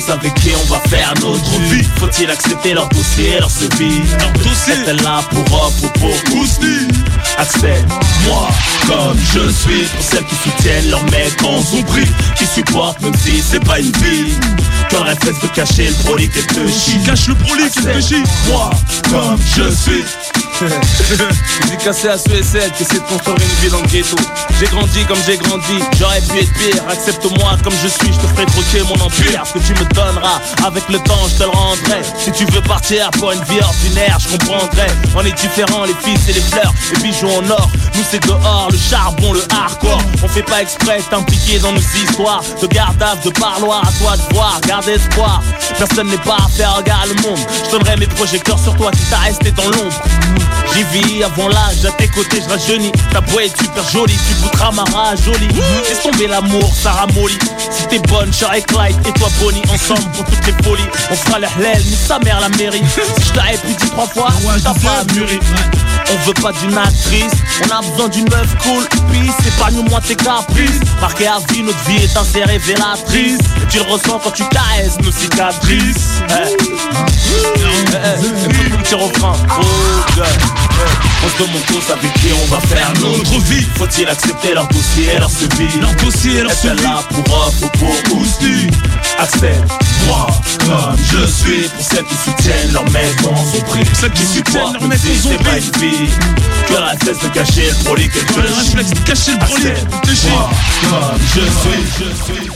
tous avec qui on va faire notre vie. Faut-il accepter leur dossier, leur survie? Est-elle là pour off ou pour Ousni? Accepte-moi comme je suis. Pour celles qui soutiennent leurs mecs en son prix, qui supportent même si c'est pas une vie. Qu'on réflexe de cacher le brolique et te chie. Cache le brolique et te chie. Moi comme je suis. J'ai cassé à ceux et celles qui essaient de construire une vie dans le ghetto. J'ai grandi comme j'ai grandi, j'aurais pu être pire. Accepte-moi comme je suis, je te ferai troquer mon empire. Ce que tu me donneras, avec le temps je te le rendrai. Si tu veux partir pour une vie ordinaire, je comprendrai. On est différents les fils et les fleurs, les bijoux en or. Nous c'est dehors, le charbon, le hardcore. On fait pas exprès t'impliquer dans nos histoires. De garde-à de parloir, à toi de voir, garde espoir. Personne n'est pas à faire, regarde le monde. Je donnerai mes projecteurs sur toi quitte à rester dans l'ombre. J'y vis avant l'âge, à tes côtés je rajeunis. Ta boîte est super jolie, tu goûteras ma rage jolie. Laisse tomber l'amour, ça ramollit. Si t'es bonne, je serai Clyde et toi Bonnie. Ensemble pour toutes les folies, on fera le hlel, ni sa mère la mairie. Si je t'avais plus dit 3 fois, t'as pas mûri. On veut pas d'une actrice, on a besoin d'une meuf cool. Peace, épargne-moi tes caprices. Marqué à vie, notre vie est assez révélatrice. Et tu le ressens quand tu caresses nos cicatrices. Écoute mon petit refrain. Oh God. On se demande tous avec qui on va faire notre vie. Faut-il accepter leur dossier et leur survie? Leur dossier et leur survie. Est-elle là pour off ou pour Ousni? Accepte-moi comme je suis. Pour celles qui soutiennent leur mecs en son prix. Celles qui soutiennent leur mecs en son c'est pas une vie. Que la réflexe de cacher le brolique et que le réflexe de cacher le brolique. Accepte-moi comme je suis.